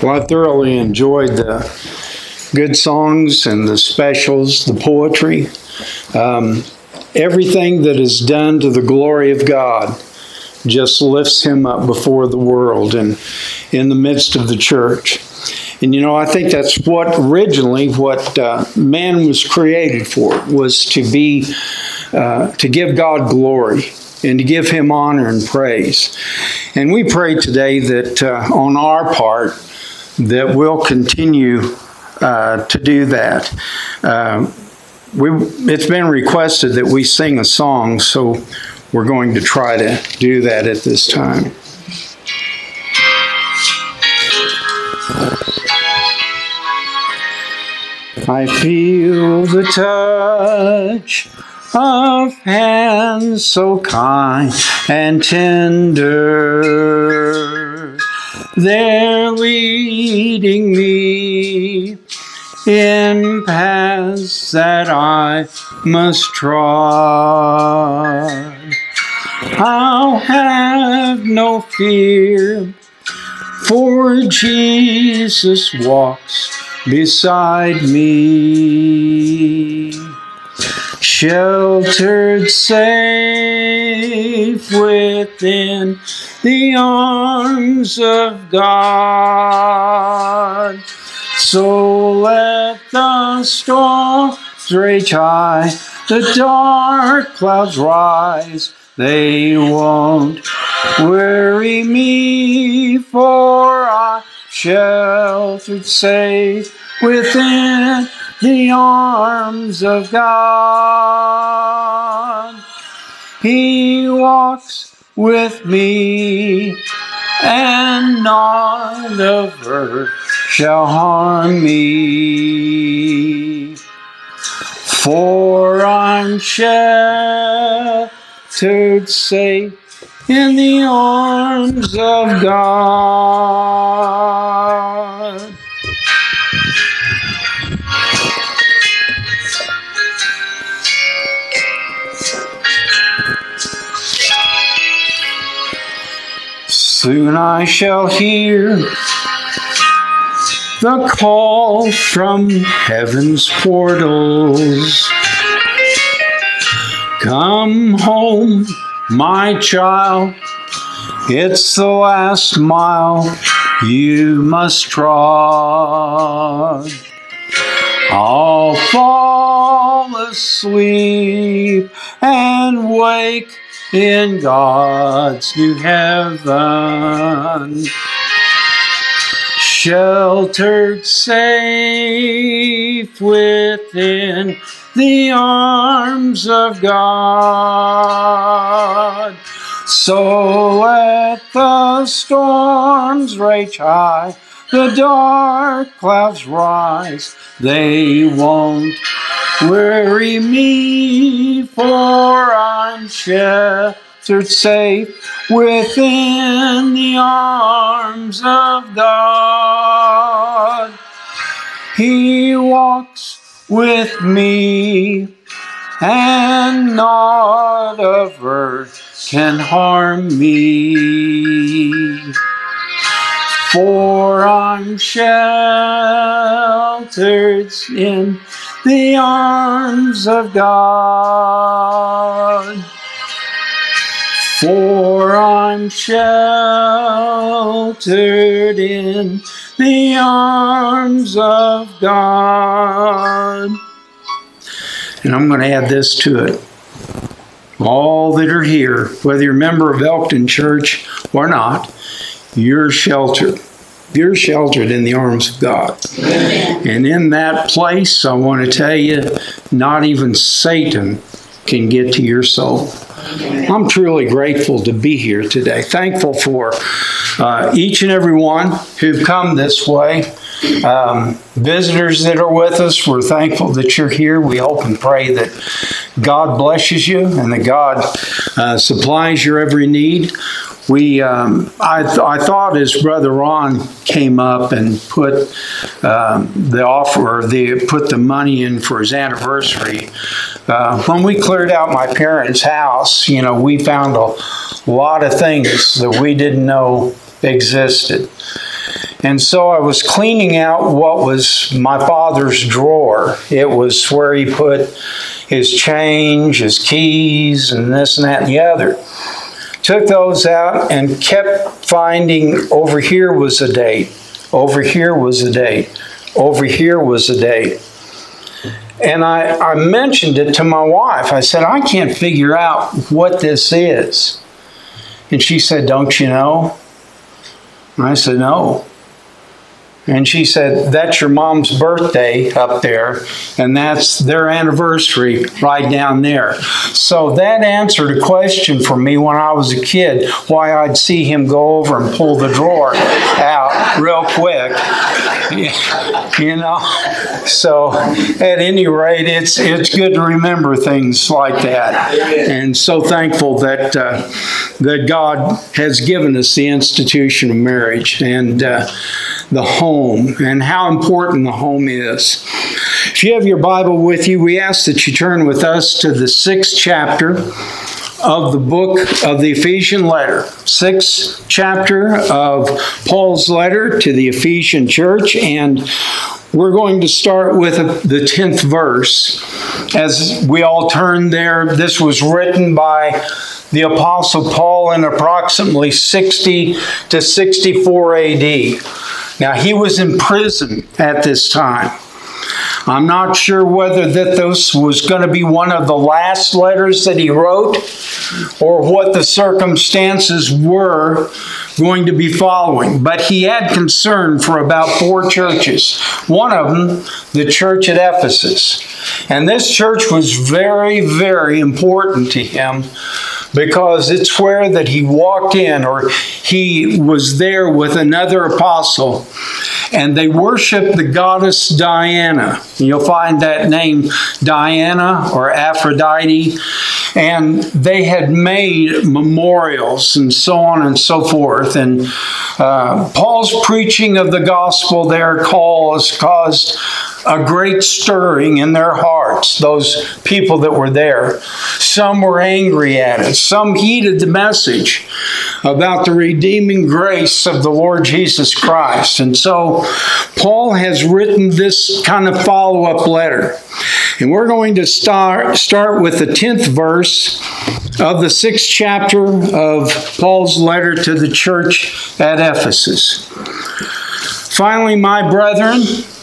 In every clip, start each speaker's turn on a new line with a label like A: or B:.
A: Well, I thoroughly enjoyed the good songs and the specials, the poetry. Everything that is done to the glory of God just lifts him up before the world and in the midst of the church. And I think that's what man was created for, was to give God glory and to give him honor and praise. And we pray today that on our part, that we'll continue to do that. It's been requested that we sing a song, so we're going to try to do that at this time. I feel the touch of hands so kind and tender. They're leading me in paths that I must trod. I'll have no fear, for Jesus walks beside me. Sheltered safe within the arms of God. So let the storms rage high, the dark clouds rise. They won't worry me, for I'm sheltered safe within the arms of God. He walks with me, and none of earth shall harm me. For I'm sheltered safe in the arms of God. Soon I shall hear the call from heaven's portals. Come home, my child, it's the last mile you must trod. I'll fall asleep and wake in God's new heaven. Sheltered safe within the arms of God. So let the storms rage high, the dark clouds rise. They won't worry me, for I'm sheltered safe within the arms of God. He walks with me, and naught of earth can harm me. For I'm sheltered in the arms of God. For I'm sheltered in the arms of God. And I'm going to add this to it. All that are here, whether you're a member of Elkton Church or not, you're sheltered. You're sheltered in the arms of God. Amen. And in that place, I want to tell you, not even Satan can get to your soul. Amen. I'm truly grateful to be here today. Thankful for each and every one who've come this way. Visitors that are with us, we're thankful that you're here. We hope and pray that God blesses you and that God supplies your every need. I thought as Brother Ron came up and put put the money in for his anniversary, when we cleared out my parents' house, we found a lot of things that we didn't know existed. And so I was cleaning out what was my father's drawer. It was where he put his change, his keys, and this and that and the other. Took those out and kept finding over here was a date. Over here was a date. Over here was a date. And I mentioned it to my wife. I said, I can't figure out what this is. And she said, don't you know? And I said, no. And she said, that's your mom's birthday up there, and that's their anniversary right down there. So that answered a question for me when I was a kid, why I'd see him go over and pull the drawer out real quick. You know? So at any rate, it's good to remember things like that. And so thankful that that God has given us the institution of marriage and the home, and how important the home is. If you have your Bible with you, we ask that you turn with us to the 6th chapter of the book of the Ephesian letter. 6th chapter of Paul's letter to the Ephesian church, and we're going to start with the 10th verse. As we all turn there, this was written by the Apostle Paul in approximately 60 to 64 AD. Now, he was in prison at this time. I'm not sure whether that this was going to be one of the last letters that he wrote, or what the circumstances were going to be following. But he had concern for about 4 churches. One of them, the church at Ephesus. And this church was very, very important to him, because it's where that he walked in, or he was there with another apostle, and they worshiped the goddess Diana. You'll find that name Diana or Aphrodite, and they had made memorials and so on and so forth. And Paul's preaching of the gospel there caused a great stirring in their hearts, those people that were there. Some were angry at it. Some heeded the message about the redeeming grace of the Lord Jesus Christ. And so Paul has written this kind of follow-up letter. And we're going to start with the 10th verse of the 6th chapter of Paul's letter to the church at Ephesus. Finally, my brethren,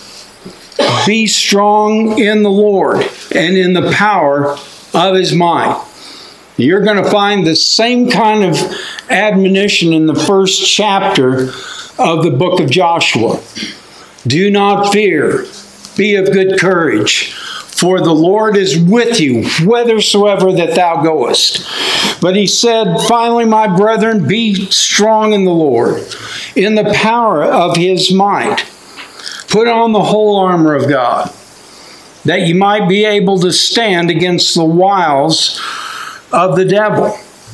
A: be strong in the Lord and in the power of His might. You're going to find the same kind of admonition in the 1st chapter of the book of Joshua. Do not fear, be of good courage, for the Lord is with you, whithersoever that thou goest. But he said, finally, my brethren, be strong in the Lord, in the power of His might. Put on the whole armor of God, that you might be able to stand against the wiles of the devil.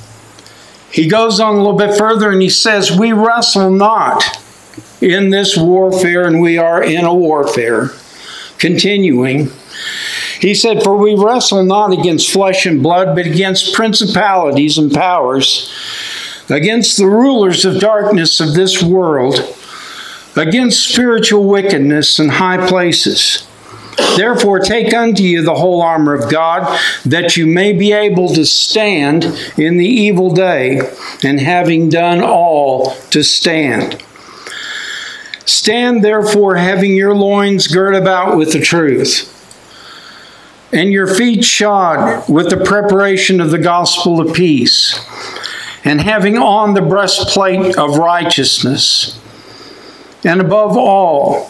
A: He goes on a little bit further and he says, we wrestle not in this warfare, and we are in a warfare. Continuing, he said, for we wrestle not against flesh and blood, but against principalities and powers, against the rulers of darkness of this world, against spiritual wickedness in high places. Therefore take unto you the whole armor of God, that you may be able to stand in the evil day, and having done all, to stand. Stand therefore, having your loins girt about with the truth, and your feet shod with the preparation of the gospel of peace, and having on the breastplate of righteousness, and above all,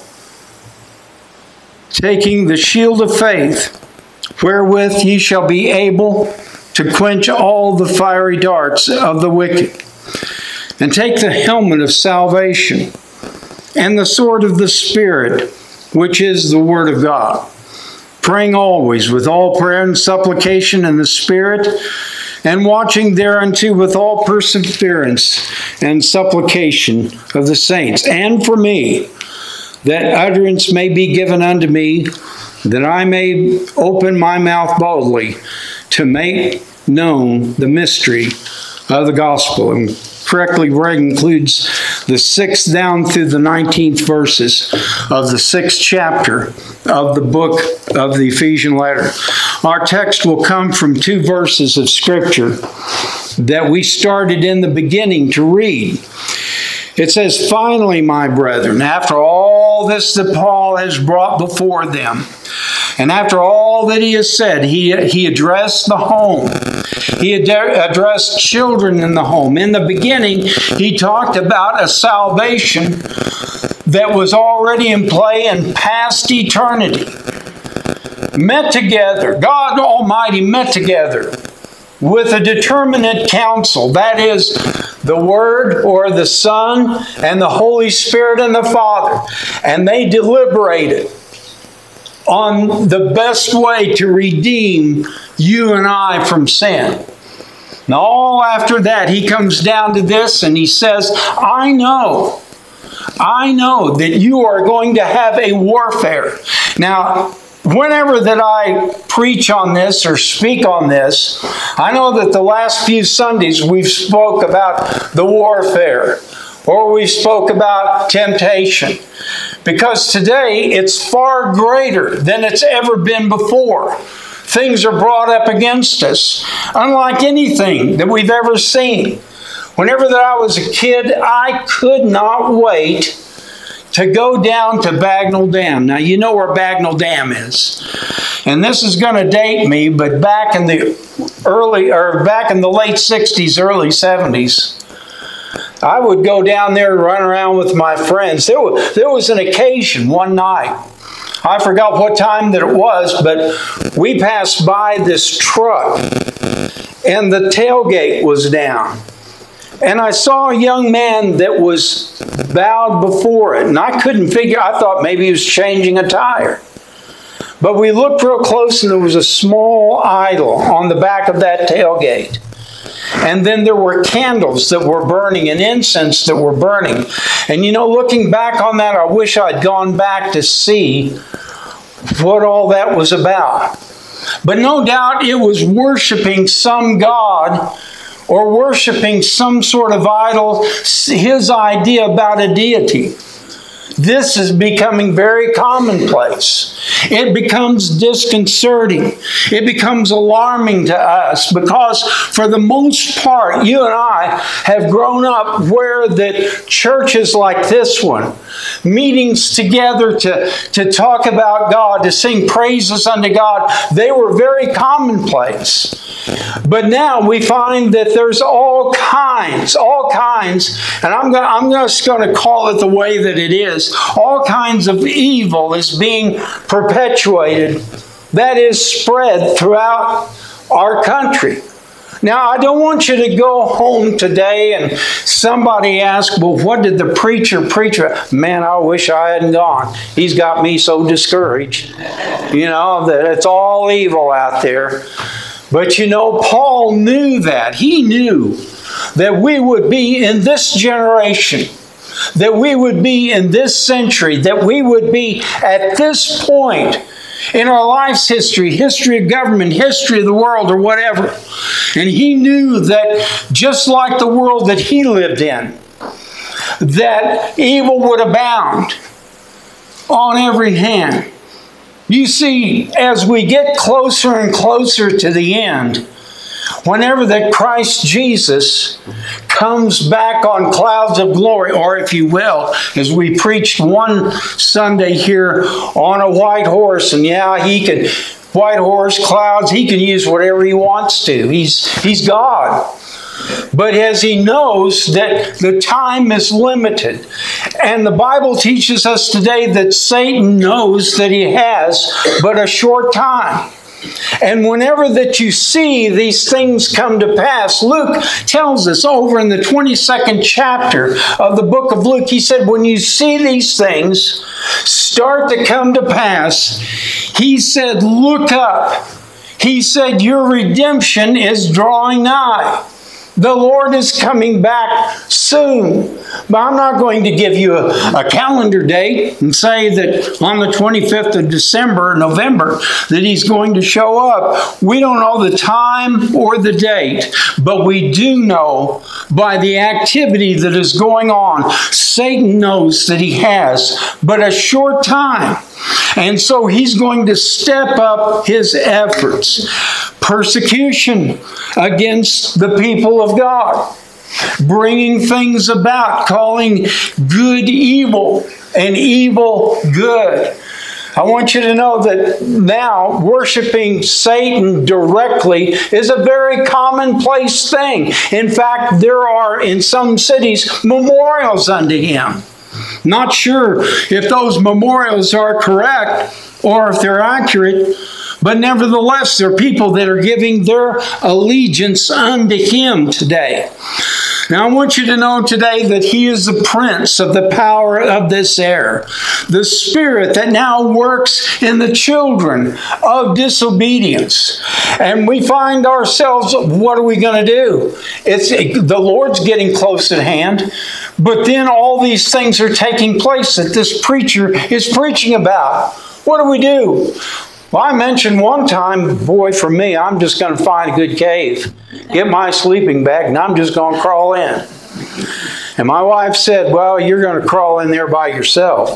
A: taking the shield of faith, wherewith ye shall be able to quench all the fiery darts of the wicked, and take the helmet of salvation, and the sword of the Spirit, which is the Word of God, praying always with all prayer and supplication in the Spirit, and watching thereunto with all perseverance and supplication of the saints, and for me, that utterance may be given unto me, that I may open my mouth boldly to make known the mystery of the gospel. And correctly read includes the 6th down through the 19th verses of the 6th chapter of the book of the Ephesian letter. Our text will come from 2 verses of Scripture that we started in the beginning to read. It says, "Finally, my brethren, after all this that Paul has brought before them, and after all that he has said," he addressed the home. He addressed children in the home. In the beginning, he talked about a salvation that was already in play in past eternity. Met together, God Almighty met together with a determinate council, that is, the Word or the Son and the Holy Spirit and the Father. And they deliberated on the best way to redeem you and I from sin. Now, all after that, he comes down to this and he says, I know that you are going to have a warfare. Now, whenever that I preach on this or speak on this, I know that the last few Sundays we've spoke about the warfare, or we spoke about temptation, because today it's far greater than it's ever been before. Things are brought up against us, unlike anything that we've ever seen. Whenever that I was a kid, I could not wait to go down to Bagnell Dam. Now, you know where Bagnell Dam is. And this is going to date me, but back in the late 60s, early 70s, I would go down there and run around with my friends. There was an occasion one night. I forgot what time that it was, but we passed by this truck, and the tailgate was down. And I saw a young man that was bowed before it. And I couldn't figure, I thought maybe he was changing a tire. But we looked real close and there was a small idol on the back of that tailgate. And then there were candles that were burning and incense that were burning. And you know, looking back on that, I wish I'd gone back to see what all that was about. But no doubt it was worshiping some god, or worshiping some sort of idol, his idea about a deity. This is becoming very commonplace. It becomes disconcerting. It becomes alarming to us because for the most part, you and I have grown up where the churches like this one, meetings together to talk about God, to sing praises unto God, they were very commonplace. But now we find that there's all kinds, and I'm just going to call it the way that it is. All kinds of evil is being perpetuated, that is spread throughout our country. Now, I don't want you to go home today and somebody ask, well, what did the preacher preach? Man, I wish I hadn't gone. He's got me so discouraged. You know, that it's all evil out there. But you know, Paul knew that. He knew that we would be in this generation, that we would be in this century, that we would be at this point in our life's history of government, history of the world, or whatever. And he knew that just like the world that he lived in, that evil would abound on every hand. You see, as we get closer and closer to the end, whenever that Christ Jesus comes back on clouds of glory, or if you will, as we preached one Sunday here, on a white horse, and yeah, he can, white horse, clouds, he can use whatever he wants to. He's God. But as he knows that the time is limited, and the Bible teaches us today that Satan knows that he has but a short time. And whenever that you see these things come to pass, Luke tells us over in the 22nd chapter of the book of Luke, he said, when you see these things start to come to pass, he said, look up. He said, your redemption is drawing nigh. The Lord is coming back soon. But I'm not going to give you a calendar date and say that on the 25th of December or November that He's going to show up. We don't know the time or the date, but we do know by the activity that is going on, Satan knows that he has but a short time. And so he's going to step up his efforts. Persecution against the people of God. Bringing things about, calling good evil and evil good. I want you to know that now worshiping Satan directly is a very commonplace thing. In fact, there are in some cities memorials unto him. Not sure if those memorials are correct or if they're accurate, but nevertheless, there are people that are giving their allegiance unto him today. Now, I want you to know today that he is the prince of the power of this air, the spirit that now works in the children of disobedience. And we find ourselves, what are we going to do? The Lord's getting close at hand, but then all these things are taking place that this preacher is preaching about. What do we do? Well, I mentioned one time, boy, for me, I'm just going to find a good cave, get my sleeping bag, and I'm just going to crawl in. And my wife said, well, you're going to crawl in there by yourself.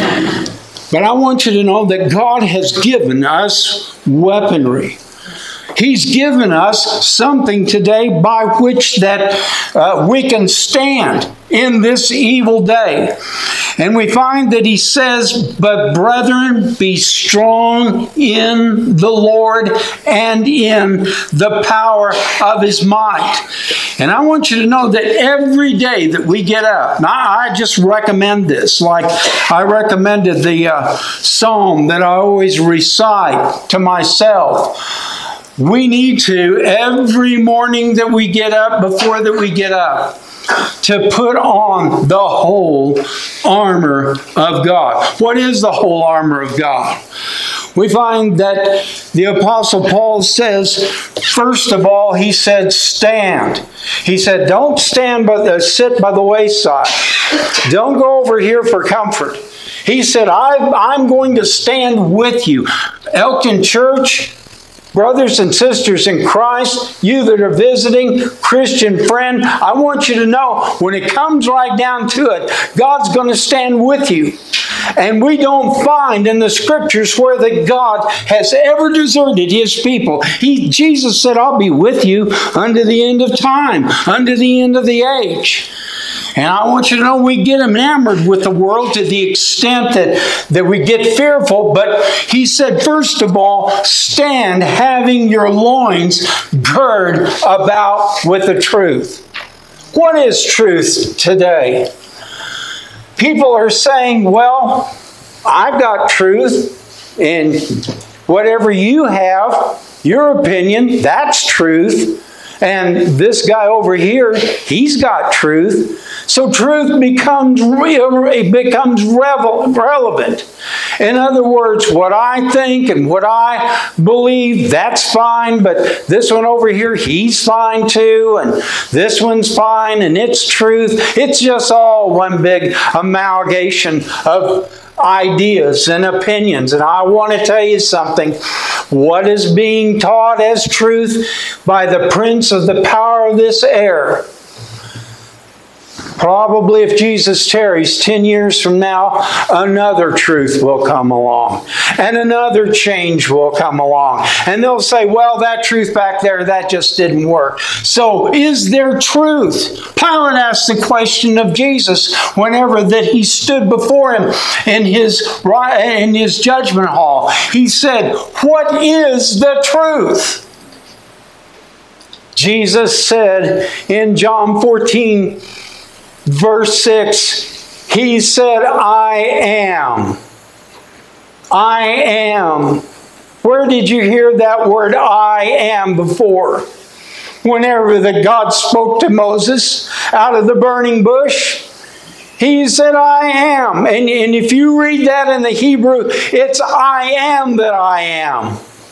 A: But I want you to know that God has given us weaponry. He's given us something today by which that we can stand in this evil day. And we find that he says, but brethren, be strong in the Lord and in the power of his might. And I want you to know that every day that we get up, now I just recommend this, like I recommended the psalm that I always recite to myself. We need to, every morning that we get up, before that we get up, to put on the whole armor of God. What is the whole armor of God? We find that the Apostle Paul says, first of all, he said, stand. He said, don't stand sit by the wayside. Don't go over here for comfort. He said, I'm going to stand with you. Elkton Church, brothers and sisters in Christ, you that are visiting, Christian friend, I want you to know, when it comes right down to it, God's going to stand with you. And we don't find in the Scriptures where that God has ever deserted His people. Jesus said, I'll be with you unto the end of time, unto the end of the age. And I want you to know we get enamored with the world to the extent that we get fearful. But he said, first of all, stand having your loins girded about with the truth. What is truth today? People are saying, well, I've got truth, and whatever you have, your opinion, that's truth. And this guy over here, he's got truth. So truth becomes relevant. In other words, what I think and what I believe, that's fine. But this one over here, he's fine too. And this one's fine and it's truth. It's just all one big amalgamation of ideas and opinions. And I want to tell you something. What is being taught as truth by the prince of the power of this air? Probably if Jesus tarries 10 years from now, another truth will come along. And another change will come along. And they'll say, well, that truth back there, that just didn't work. So is there truth? Pilate asked the question of Jesus whenever that he stood before him in his judgment hall. He said, what is the truth? Jesus said in John 14, Verse 6, he said, I am. I am. Where did you hear that word I am before? Whenever that God spoke to Moses out of the burning bush, he said, I am. And if you read that in the Hebrew, it's I am that I am.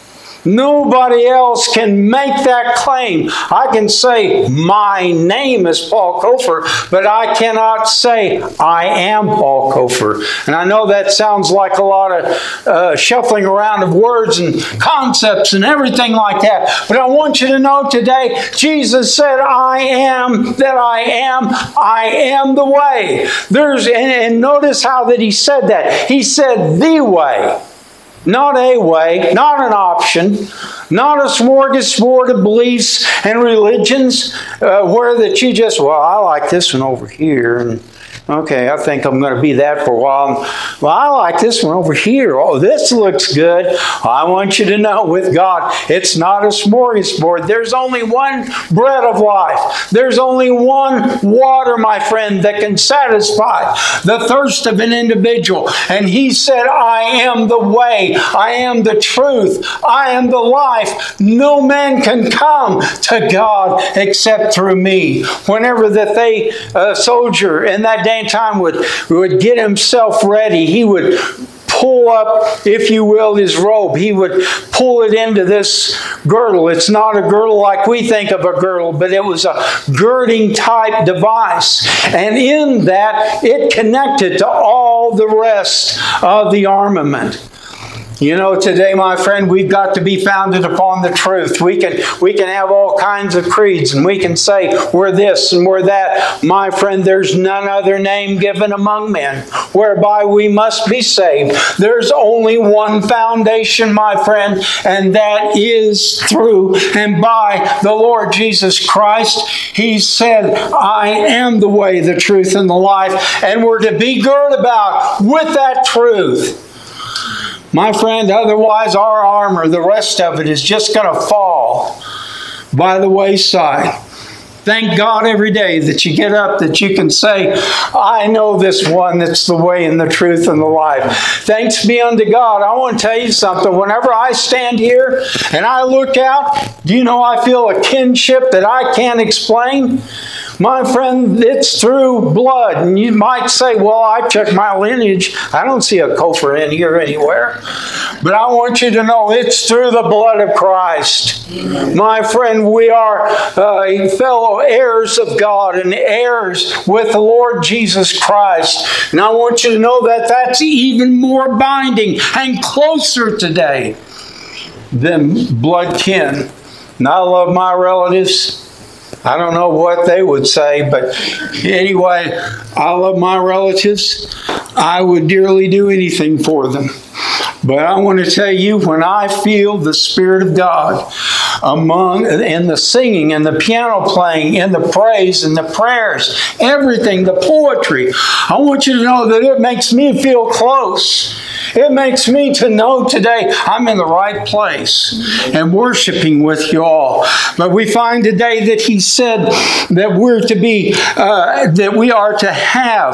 A: Nobody else can make that claim. I can say, my name is Paul Cofer, but I cannot say, I am Paul Cofer. And I know that sounds like a lot of shuffling around of words and concepts and everything like that. But I want you to know today, Jesus said, I am that I am. I am the way. And notice how that he said that. He said the way. Not a way, not an option, not a smorgasbord of beliefs and religions where that you just, well, I like this one over here, and okay, I think I'm going to be that for a while. Well, I like this one over here. Oh, this looks good. I want you to know with God, it's not a smorgasbord. There's only one bread of life. There's only one water, my friend, that can satisfy the thirst of an individual. And he said, I am the way. I am the truth. I am the life. No man can come to God except through me. Whenever that they soldier in that day and time would get himself ready, he would pull up, if you will, his robe. He would pull it into this girdle. It's not a girdle like we think of a girdle, but it was a girding type device. And in that, it connected to all the rest of the armament. You know, today, my friend, we've got to be founded upon the truth. We can have all kinds of creeds, and we can say we're this and we're that. My friend, there's none other name given among men whereby we must be saved. There's only one foundation, my friend, and that is through and by the Lord Jesus Christ. He said, I am the way, the truth, and the life, and we're to be girt about with that truth. My friend, otherwise our armor, the rest of it, is just going to fall by the wayside. Thank God every day that you get up, that you can say, I know this one that's the way and the truth and the life. Thanks be unto God. I want to tell you something. Whenever I stand here and I look out, do you know I feel a kinship that I can't explain? My friend, it's through blood. And you might say, well, I checked my lineage. I don't see a Cofer in here anywhere. But I want you to know it's through the blood of Christ. My friend, we are fellow heirs of God and heirs with the Lord Jesus Christ. And I want you to know that that's even more binding and closer today than blood kin. And I love my relatives. I don't know what they would say, but anyway, I love my relatives. I would dearly do anything for them. But I want to tell you, when I feel the Spirit of God in the singing and the piano playing, in the praise and the prayers, everything, the poetry, I want you to know that it makes me feel close. It makes me to know today I'm in the right place and worshiping with you all. But we find today that he said that we're to be, that we are to have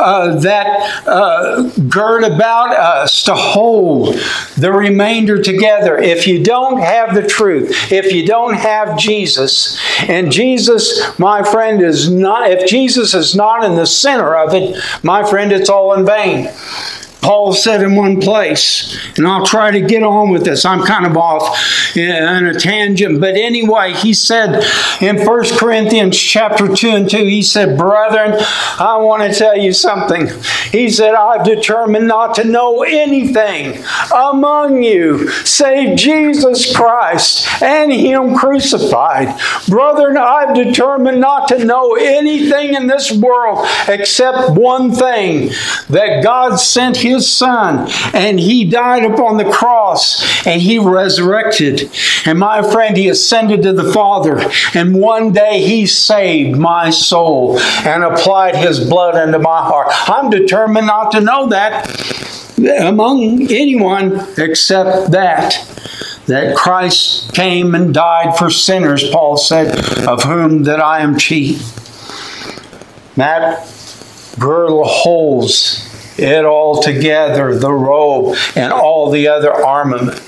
A: that gird about us to hold the remainder together. If you don't have the truth, if you don't have Jesus, and Jesus, my friend, is not, if Jesus is not in the center of it, my friend, it's all in vain. Paul said in one place, and I'll try to get on with this. I'm kind of off in a tangent. But anyway, he said in 1 Corinthians chapter 2 and 2, he said, brethren, I want to tell you something. He said, I've determined not to know anything among you save Jesus Christ and Him crucified. Brethren, I've determined not to know anything in this world except one thing, that God sent His Son, and He died upon the cross, and He resurrected. And my friend, He ascended to the Father, and one day He saved my soul and applied His blood into my heart. I'm determined not to know that among anyone except that Christ came and died for sinners, Paul said, of whom that I am chief. That girdle holds it all together, the robe and all the other armament.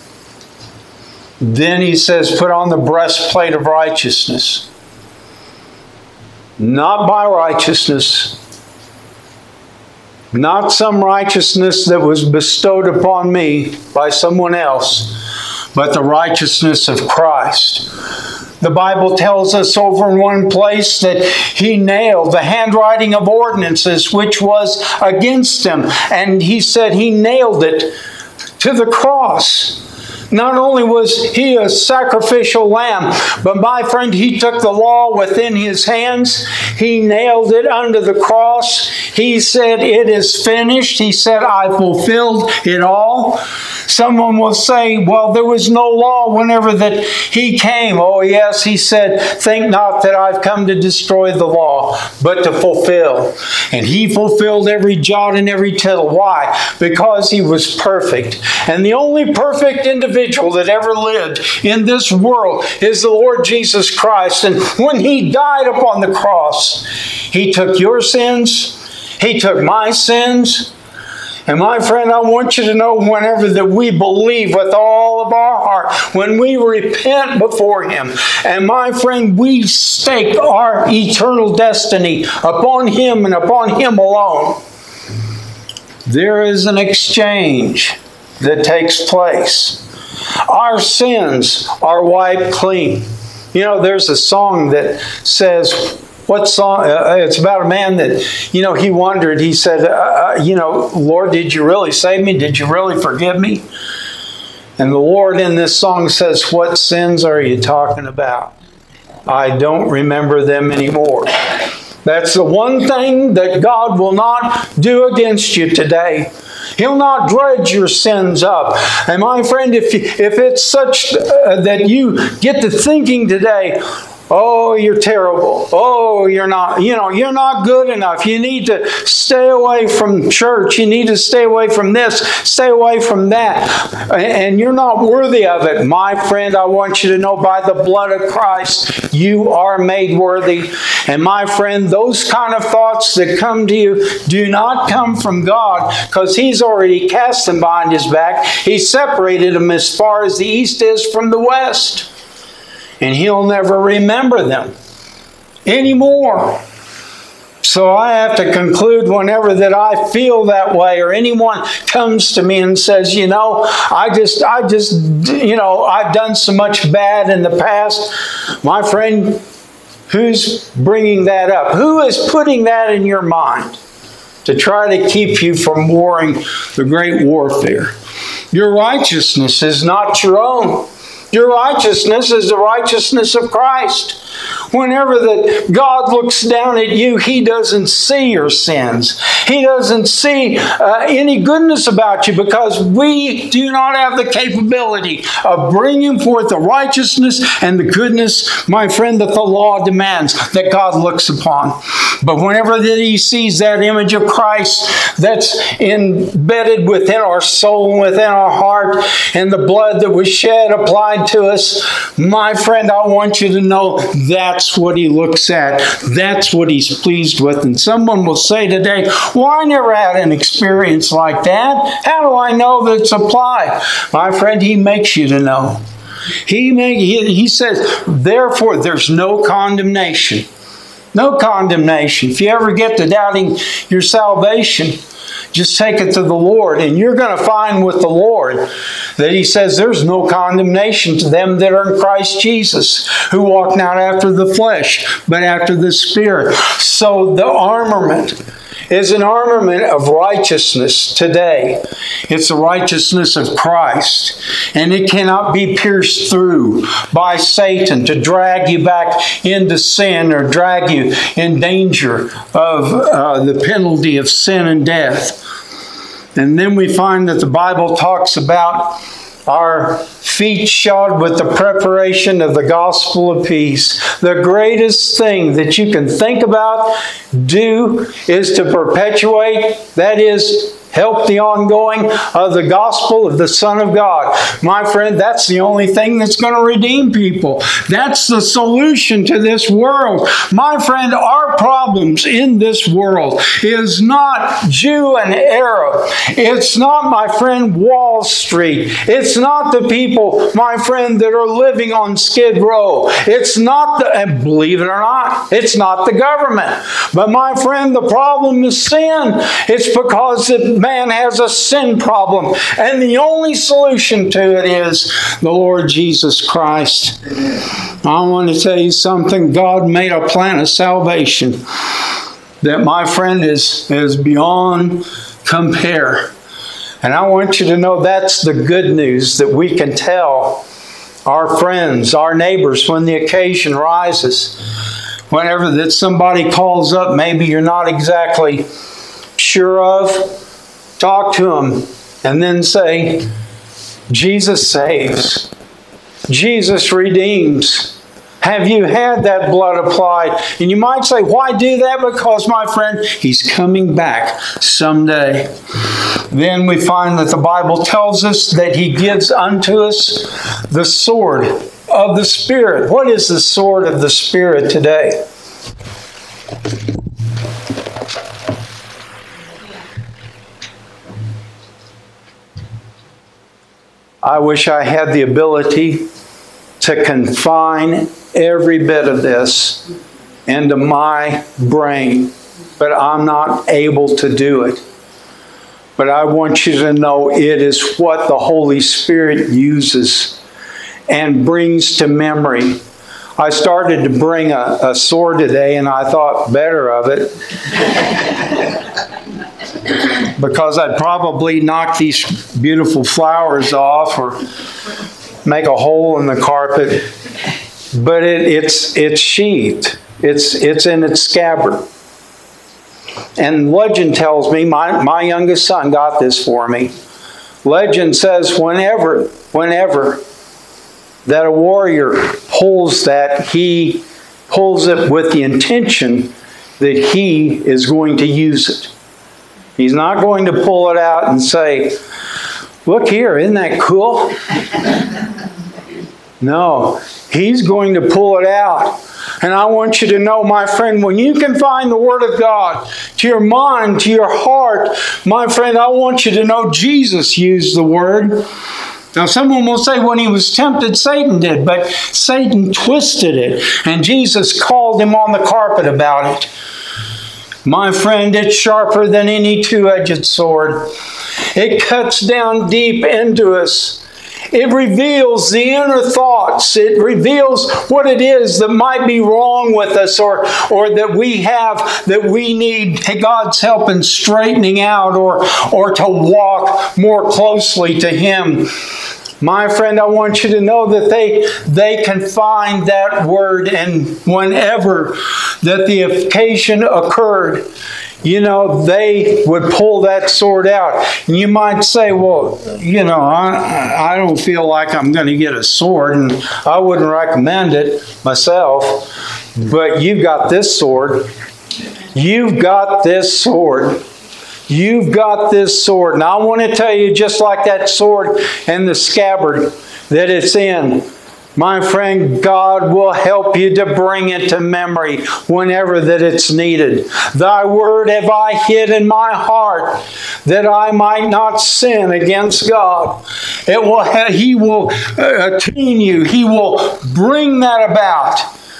A: Then he says, put on the breastplate of righteousness. Not by righteousness, not some righteousness that was bestowed upon me by someone else, but the righteousness of Christ. The Bible tells us over in one place that he nailed the handwriting of ordinances which was against him. And he said he nailed it to the cross. Not only was he a sacrificial lamb, but my friend, he took the law within his hands. He nailed it under the cross. He said, it is finished. He said, I fulfilled it all. Someone will say, well, there was no law whenever that he came. Oh, yes, he said, think not that I've come to destroy the law, but to fulfill. And he fulfilled every jot and every tittle. Why? Because he was perfect. And the only perfect individual that ever lived in this world is the Lord Jesus Christ. And when he died upon the cross, he took your sins, he took my sins. And my friend, I want you to know whenever that we believe with all of our heart, when we repent before him, and my friend, we stake our eternal destiny upon him and upon him alone, there is an exchange that takes place. Our sins are wiped clean. You know, there's a song that says, what song? It's about a man that, he wondered. He said, Lord, did you really save me? Did you really forgive me? And the Lord in this song says, what sins are you talking about? I don't remember them anymore. That's the one thing that God will not do against you today. He'll not dredge your sins up. And my friend, if it's such that you get to thinking today, oh, you're terrible. Oh, you're not good enough. You need to stay away from church. You need to stay away from this, stay away from that. And you're not worthy of it. My friend, I want you to know by the blood of Christ, you are made worthy. And my friend, those kind of thoughts that come to you do not come from God, because he's already cast them behind his back. He separated them as far as the east is from the west. And he'll never remember them anymore. So I have to conclude whenever that I feel that way, or anyone comes to me and says, I've done so much bad in the past. My friend, who's bringing that up? Who is putting that in your mind to try to keep you from warring the great warfare? Your righteousness is not your own. Your righteousness is the righteousness of Christ. Whenever that God looks down at you, he doesn't see your sins. He doesn't see any goodness about you, because we do not have the capability of bringing forth the righteousness and the goodness, my friend, that the law demands, that God looks upon. But whenever that he sees that image of Christ that's embedded within our soul and within our heart, and the blood that was shed applied to us, my friend, I want you to know that's what he looks at. That's what he's pleased with. And someone will say today, well, I never had an experience like that. How do I know that it's applied? My friend, he makes you to know. He says, therefore, there's no condemnation. No condemnation. If you ever get to doubting your salvation, just take it to the Lord, and you're going to find with the Lord that he says there's no condemnation to them that are in Christ Jesus, who walk not after the flesh, but after the Spirit. So the armament is an armament of righteousness today. It's the righteousness of Christ. And it cannot be pierced through by Satan to drag you back into sin or drag you in danger of the penalty of sin and death. And then we find that the Bible talks about our feet shod with the preparation of the gospel of peace. The greatest thing that you can think about, do, is to perpetuate, that is, help the ongoing of the gospel of the Son of God. My friend, that's the only thing that's going to redeem people. That's the solution to this world. My friend, our problems in this world is not Jew and Arab. It's not, my friend, Wall Street. It's not the people, my friend, that are living on Skid Row. It's not and believe it or not, it's not the government. But my friend, the problem is sin. It's because man has a sin problem, and the only solution to it is the Lord Jesus Christ. I want to tell you something. God made a plan of salvation that, my friend, is beyond compare. And I want you to know that's the good news that we can tell our friends, our neighbors, when the occasion rises. Whenever that somebody calls up, maybe you're not exactly sure of, talk to them and then say, Jesus saves. Jesus redeems. Have you had that blood applied? And you might say, why do that? Because, my friend, He's coming back someday. Then we find that the Bible tells us that He gives unto us the sword of the Spirit. What is the sword of the Spirit today? I wish I had the ability to confine every bit of this into my brain, but I'm not able to do it. But I want you to know it is what the Holy Spirit uses and brings to memory. I started to bring a sword today, and I thought better of it because I'd probably knock these beautiful flowers off or make a hole in the carpet. But it's sheathed. It's in its scabbard. And legend tells me, my youngest son got this for me. Legend says whenever that a warrior pulls that, he pulls it with the intention that he is going to use it. He's not going to pull it out and say, look here, isn't that cool? No, he's going to pull it out. And I want you to know, my friend, when you can find the Word of God to your mind, to your heart, my friend, I want you to know Jesus used the Word. Now, someone will say when He was tempted, Satan did, but Satan twisted it, and Jesus called him on the carpet about it. My friend, it's sharper than any two-edged sword. It cuts down deep into us. It reveals the inner thoughts. It reveals what it is that might be wrong with us or that we have, that we need God's help in straightening out or to walk more closely to Him. My friend, I want you to know that they can find that word, and whenever that the occasion occurred, you know, they would pull that sword out. And you might say, well, you know, I don't feel like I'm going to get a sword, and I wouldn't recommend it myself. But you've got this sword. You've got this sword. You've got this sword. And I want to tell you, just like that sword and the scabbard that it's in, my friend, God will help you to bring it to memory whenever that it's needed. Thy word have I hid in my heart, that I might not sin against God. He will attune you. He will bring that about,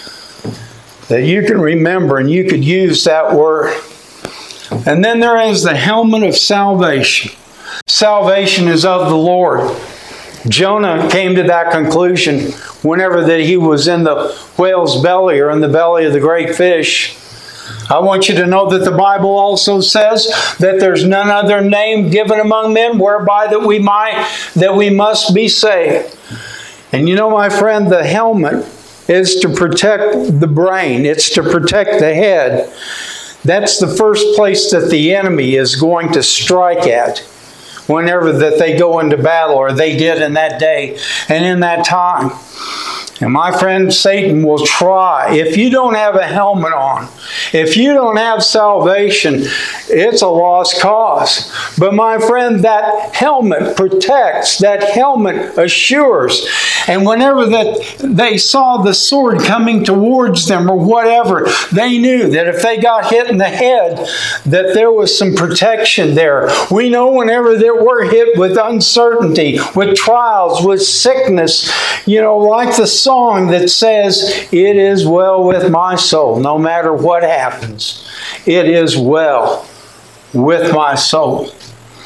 A: that you can remember and you could use that word. And then there is the helmet of salvation. Salvation is of the Lord. Jonah came to that conclusion whenever that he was in the whale's belly or in the belly of the great fish. I want you to know that the Bible also says that there's none other name given among men whereby that we must be saved. And you know, my friend, the helmet is to protect the brain. It's to protect the head. That's the first place that the enemy is going to strike at whenever that they go into battle, or they did in that day and in that time. And my friend, Satan will try. If you don't have a helmet on, if you don't have salvation, it's a lost cause. But my friend, that helmet protects, that helmet assures. And whenever that they saw the sword coming towards them or whatever, they knew that if they got hit in the head, that there was some protection there. We know whenever that we're hit with uncertainty, with trials, with sickness, you know, like the song that says, it is well with my soul. No matter what happens, it is well with my soul.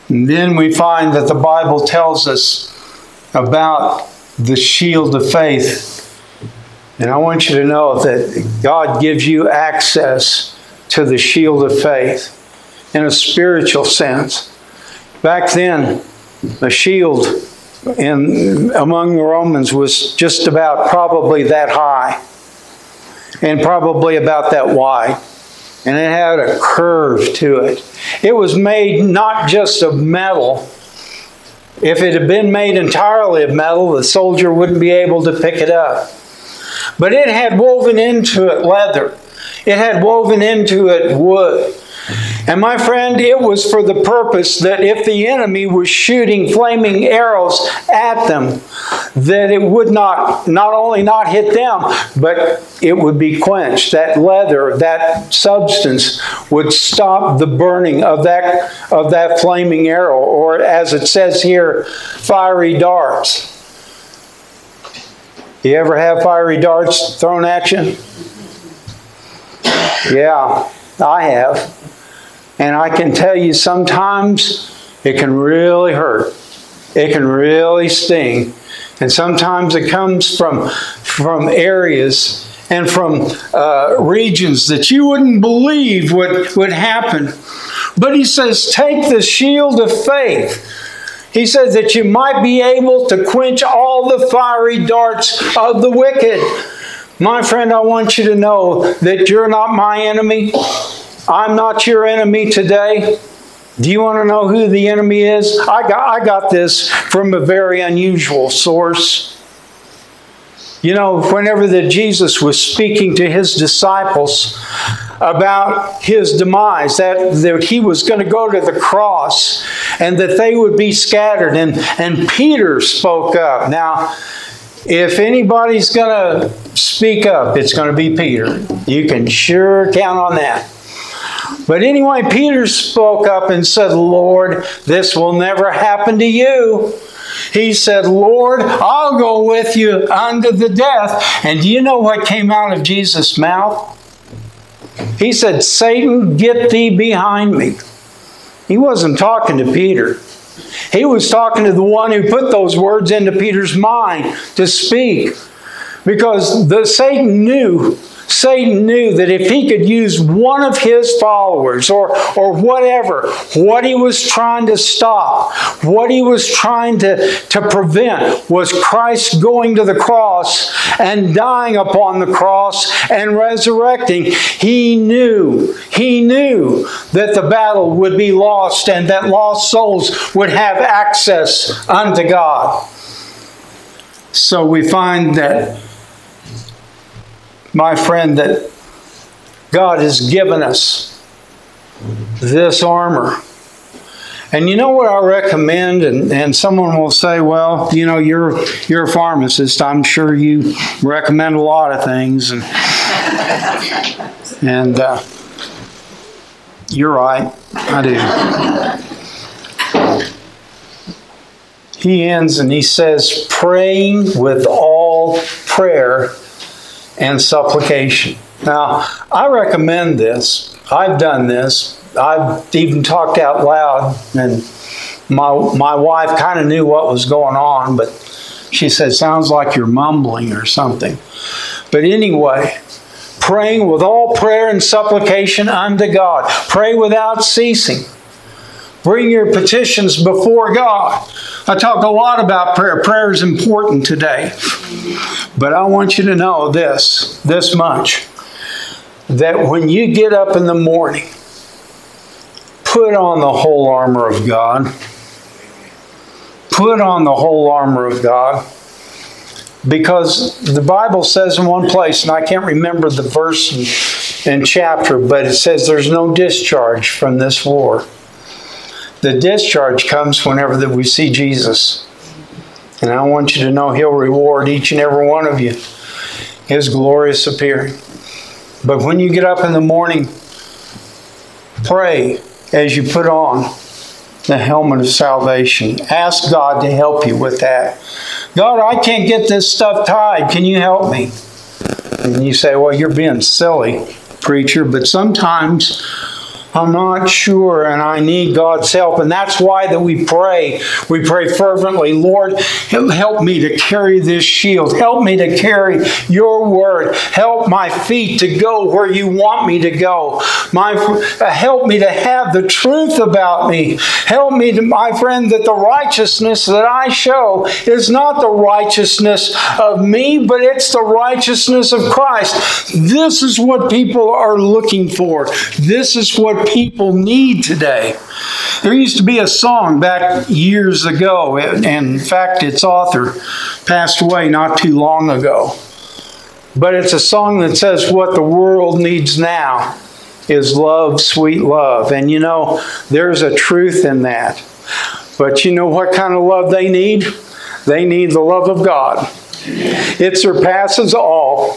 A: And then we find that the Bible tells us about the shield of faith. And I want you to know that God gives you access to the shield of faith in a spiritual sense. Back then, a shield among the Romans was just about probably that high and probably about that wide. And it had a curve to it. It was made not just of metal. If it had been made entirely of metal, the soldier wouldn't be able to pick it up. But it had woven into it leather. It had woven into it wood. And my friend, it was for the purpose that if the enemy was shooting flaming arrows at them, that it would not only not hit them, but it would be quenched. That leather, that substance would stop the burning of that flaming arrow, or as it says here, fiery darts. You ever have fiery darts thrown at you? Yeah, I have. And I can tell you sometimes it can really hurt. It can really sting. And sometimes it comes from areas and from regions that you wouldn't believe would happen. But he says, take the shield of faith. He says that you might be able to quench all the fiery darts of the wicked. My friend, I want you to know that you're not my enemy. I'm not your enemy today. Do you want to know who the enemy is? I got this from a very unusual source. You know, whenever that Jesus was speaking to his disciples about his demise, that he was going to go to the cross and that they would be scattered, and Peter spoke up. Now, if anybody's going to speak up, it's going to be Peter. You can sure count on that. But anyway, Peter spoke up and said, Lord, this will never happen to you. He said, Lord, I'll go with you unto the death. And do you know what came out of Jesus' mouth? He said, Satan, get thee behind me. He wasn't talking to Peter. He was talking to the one who put those words into Peter's mind to speak. Because Satan knew that if he could use one of his followers or whatever, what he was trying to stop, what he was trying to prevent was Christ going to the cross and dying upon the cross and resurrecting. He knew that the battle would be lost and that lost souls would have access unto God. So we find that, my friend, that God has given us this armor. And you know what I recommend? And someone will say, well, you know, you're a pharmacist. I'm sure you recommend a lot of things. And you're right. I do. He ends and he says, praying with all prayer and supplication. Now, I recommend this. I've done this. I've even talked out loud, and my wife kind of knew what was going on, but she said, sounds like you're mumbling or something. But anyway, praying with all prayer and supplication unto God. Pray without ceasing. Bring your petitions before God. I talk a lot about prayer. Prayer is important today. But I want you to know this much, that when you get up in the morning, put on the whole armor of God. Put on the whole armor of God. Because the Bible says in one place, and I can't remember the verse and chapter, but it says there's no discharge from this war. The discharge comes whenever that we see Jesus. And I want you to know He'll reward each and every one of you. His glorious appearing. But when you get up in the morning, pray as you put on the helmet of salvation. Ask God to help you with that. God, I can't get this stuff tied. Can you help me? And you say, well, you're being silly, preacher. But sometimes I'm not sure, and I need God's help. And that's why that we pray. We pray fervently, Lord, help me to carry this shield. Help me to carry your word. Help my feet to go where you want me to go. Help me to have the truth about me. Help me, my friend, that the righteousness that I show is not the righteousness of me, but it's the righteousness of Christ. This is what people are looking for. This is what people need today. There used to be a song back years ago, and in fact, its author passed away not too long ago. But it's a song that says, what the world needs now is love, sweet love. And you know, there's a truth in that. But you know what kind of love they need? They need the love of God. It surpasses all.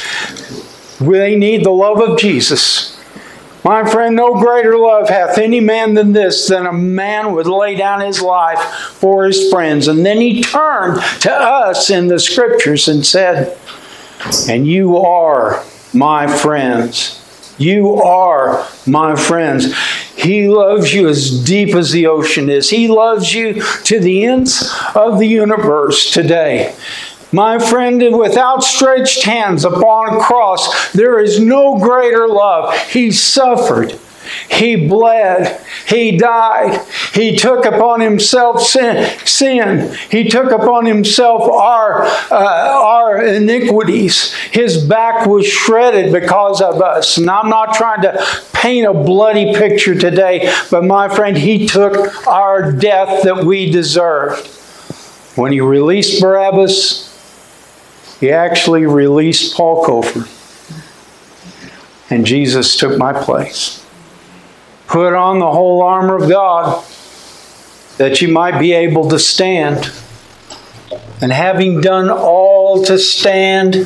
A: They need the love of Jesus. My friend, no greater love hath any man than this, than a man would lay down his life for his friends. And then he turned to us in the scriptures and said, and you are my friends. You are my friends. He loves you as deep as the ocean is. He loves you to the ends of the universe today. My friend, with outstretched hands upon a cross, there is no greater love. He suffered. He bled. He died. He took upon himself sin. He took upon himself our iniquities. His back was shredded because of us. And I'm not trying to paint a bloody picture today, but my friend, he took our death that we deserved. When he released Barabbas, he actually released Paul Cofer. And Jesus took my place. Put on the whole armor of God that you might be able to stand. And having done all to stand,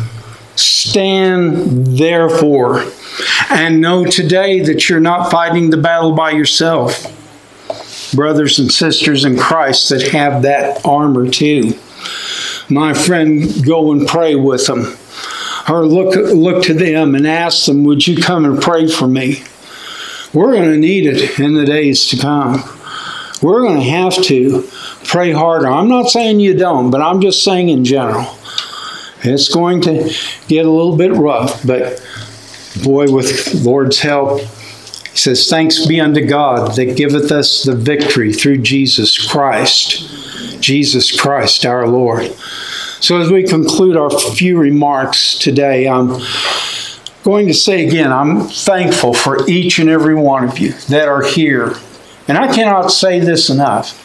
A: stand therefore. And know today that you're not fighting the battle by yourself. Brothers and sisters in Christ that have that armor too. My friend, go and pray with them. Or look to them and ask them, would you come and pray for me? We're going to need it in the days to come. We're going to have to pray harder. I'm not saying you don't, but I'm just saying in general. It's going to get a little bit rough, but boy, with Lord's help, he says, thanks be unto God that giveth us the victory through Jesus Christ. Jesus Christ our Lord. So as we conclude our few remarks today, I'm going to say again, I'm thankful for each and every one of you that are here. And I cannot say this enough.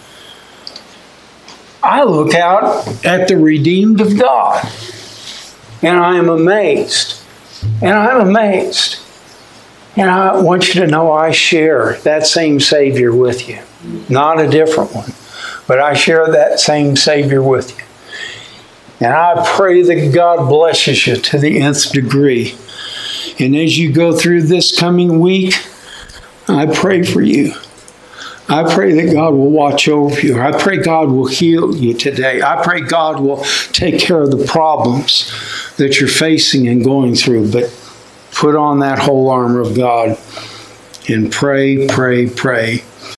A: I look out at the redeemed of God, and I am amazed. And I'm amazed. And I want you to know I share that same Savior with you. Not a different one, but I share that same Savior with you. And I pray that God blesses you to the nth degree. And as you go through this coming week, I pray for you. I pray that God will watch over you. I pray God will heal you today. I pray God will take care of the problems that you're facing and going through. But put on that whole armor of God and pray, pray, pray.